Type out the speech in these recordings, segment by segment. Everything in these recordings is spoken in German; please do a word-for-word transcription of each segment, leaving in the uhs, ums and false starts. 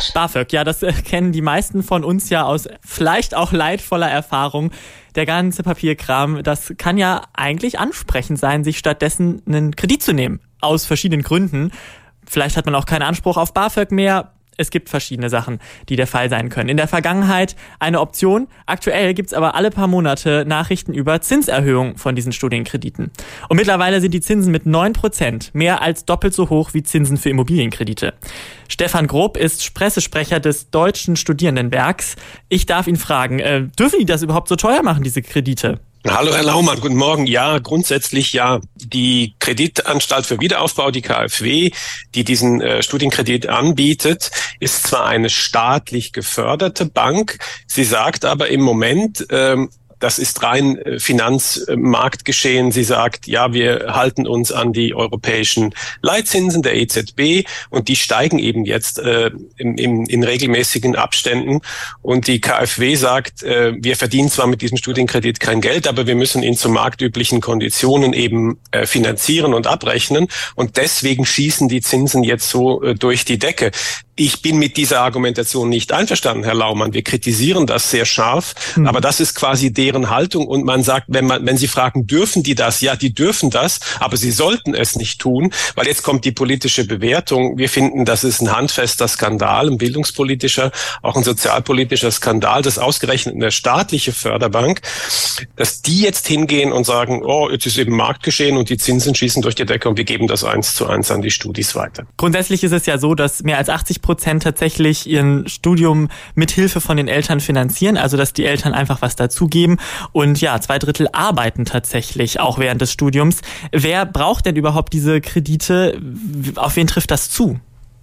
BAföG, ja, das äh, kennen die meisten von uns ja aus vielleicht auch leidvoller Erfahrung. Der ganze Papierkram, das kann ja eigentlich ansprechend sein, sich stattdessen einen Kredit zu nehmen. Aus verschiedenen Gründen. Vielleicht hat man auch keinen Anspruch auf BAföG mehr. Es gibt verschiedene Sachen, die der Fall sein können. In der Vergangenheit eine Option. Aktuell gibt's aber alle paar Monate Nachrichten über Zinserhöhungen von diesen Studienkrediten. Und mittlerweile sind die Zinsen mit neun Prozent mehr als doppelt so hoch wie Zinsen für Immobilienkredite. Stefan Grob ist Pressesprecher des Deutschen Studierendenwerks. Ich darf ihn fragen, äh, dürfen die das überhaupt so teuer machen, diese Kredite? Hallo Herr Laumann, guten Morgen. Ja, grundsätzlich ja. Die Kreditanstalt für Wiederaufbau, die K f W, die diesen äh, Studienkredit anbietet, ist zwar eine staatlich geförderte Bank, sie sagt aber im Moment, ähm, das ist rein Finanzmarktgeschehen. Sie sagt, ja, wir halten uns an die europäischen Leitzinsen der E Z B und die steigen eben jetzt äh, in, in, in regelmäßigen Abständen. Und die K f W sagt, äh, wir verdienen zwar mit diesem Studienkredit kein Geld, aber wir müssen ihn zu marktüblichen Konditionen eben äh, finanzieren und abrechnen. Und deswegen schießen die Zinsen jetzt so äh, durch die Decke. Ich bin mit dieser Argumentation nicht einverstanden, Herr Laumann. Wir kritisieren das sehr scharf, mhm. aber das ist quasi deren Haltung. Und man sagt, wenn man, wenn Sie fragen, dürfen die das? Ja, die dürfen das, aber sie sollten es nicht tun, weil jetzt kommt die politische Bewertung. Wir finden, das ist ein handfester Skandal, ein bildungspolitischer, auch ein sozialpolitischer Skandal, dass ausgerechnet eine staatliche Förderbank, dass die jetzt hingehen und sagen, oh, jetzt ist eben Marktgeschehen und die Zinsen schießen durch die Decke und wir geben das eins zu eins an die Studis weiter. Grundsätzlich ist es ja so, dass mehr als achtzig Prozent tatsächlich ihren Studium mit Hilfe von den Eltern finanzieren, also dass die Eltern einfach was dazugeben und ja, zwei Drittel arbeiten tatsächlich auch während des Studiums. Wer braucht denn überhaupt diese Kredite? Auf wen trifft das zu?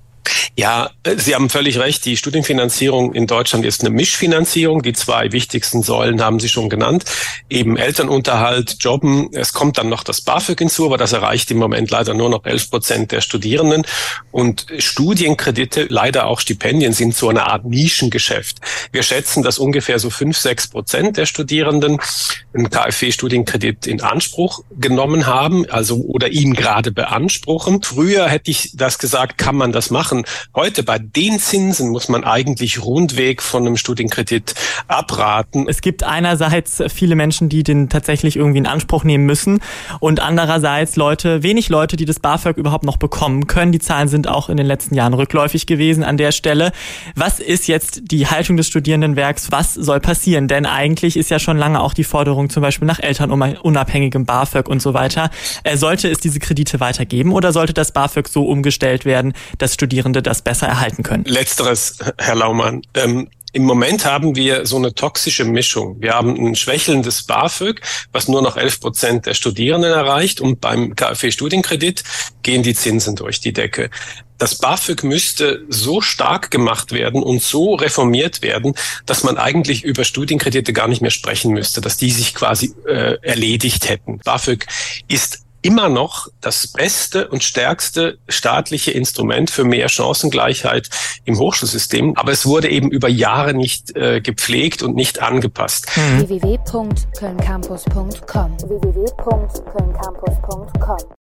Ja, Sie haben völlig recht. Die Studienfinanzierung in Deutschland ist eine Mischfinanzierung. Die zwei wichtigsten Säulen haben Sie schon genannt. Eben Elternunterhalt, Jobben. Es kommt dann noch das BAföG hinzu, aber das erreicht im Moment leider nur noch elf Prozent der Studierenden. Und Studienkredite, leider auch Stipendien, sind so eine Art Nischengeschäft. Wir schätzen, dass ungefähr so fünf, sechs Prozent der Studierenden einen K f W-Studienkredit in Anspruch genommen haben, also oder ihn gerade beanspruchen. Früher hätte ich das gesagt, kann man das machen. Heute bei den Zinsen muss man eigentlich rundweg von einem Studienkredit abraten. Es gibt einerseits viele Menschen, die den tatsächlich irgendwie in Anspruch nehmen müssen und andererseits Leute, wenig Leute, die das BAföG überhaupt noch bekommen können. Die Zahlen sind auch in den letzten Jahren rückläufig gewesen an der Stelle. Was ist jetzt die Haltung des Studierendenwerks? Was soll passieren? Denn eigentlich ist ja schon lange auch die Forderung zum Beispiel nach elternunabhängigem BAföG und so weiter. Sollte es diese Kredite weitergeben oder sollte das BAföG so umgestellt werden, dass Studierende das besser erhalten können? Letzteres, Herr Laumann. Ähm, Im Moment haben wir so eine toxische Mischung. Wir haben ein schwächelndes BAföG, was nur noch elf Prozent der Studierenden erreicht, und beim K f W-Studienkredit gehen die Zinsen durch die Decke. Das BAföG müsste so stark gemacht werden und so reformiert werden, dass man eigentlich über Studienkredite gar nicht mehr sprechen müsste, dass die sich quasi äh, erledigt hätten. BAföG ist immer noch das beste und stärkste staatliche Instrument für mehr Chancengleichheit im Hochschulsystem. Aber es wurde eben über Jahre nicht äh, gepflegt und nicht angepasst. w w w punkt köln campus punkt com w w w punkt köln campus punkt com